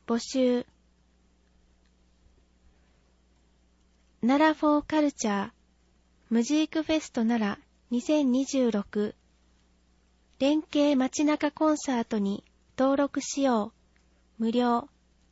募集。奈良フォーカルチャームジークフェスト奈良2026連携街中コンサートに登録しよう。無料。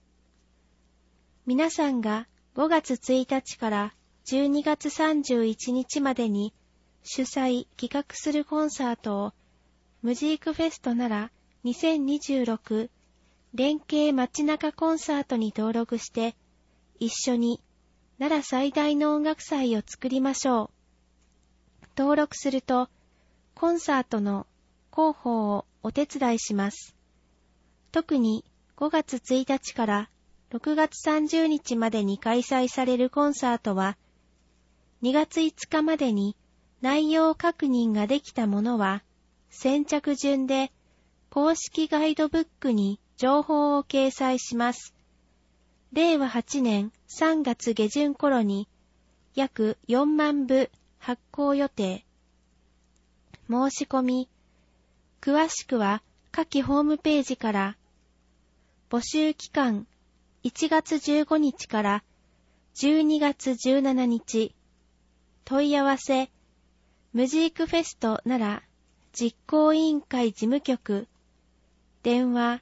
皆さんが5月1日から12月31日までに主催・企画するコンサートをムジークフェスト奈良2026連携街中コンサートに登録して一緒に奈良最大の音楽祭を作りましょう。登録するとコンサートの広報をお手伝いします。特に5月1日から6月30日までに開催されるコンサートは2月5日までに内容確認ができたものは先着順で公式ガイドブックに情報を掲載します。令和8年3月下旬頃に約4万部発行予定。申し込み。詳しくは下記ホームページから。募集期間1月15日から12月17日。問い合わせ。ムジークフェスト奈良実行委員会事務局。電話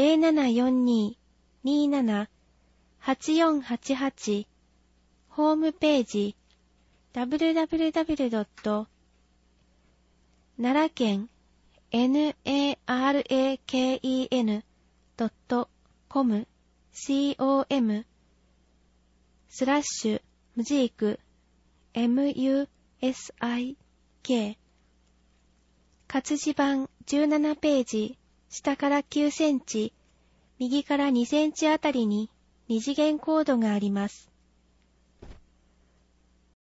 0742-27-8488 ホームページ www. 奈良県 naraken.com com スラッシュムジーク musik 活字版17ページ下から9センチ右から2センチあたりに二次元コードがあります。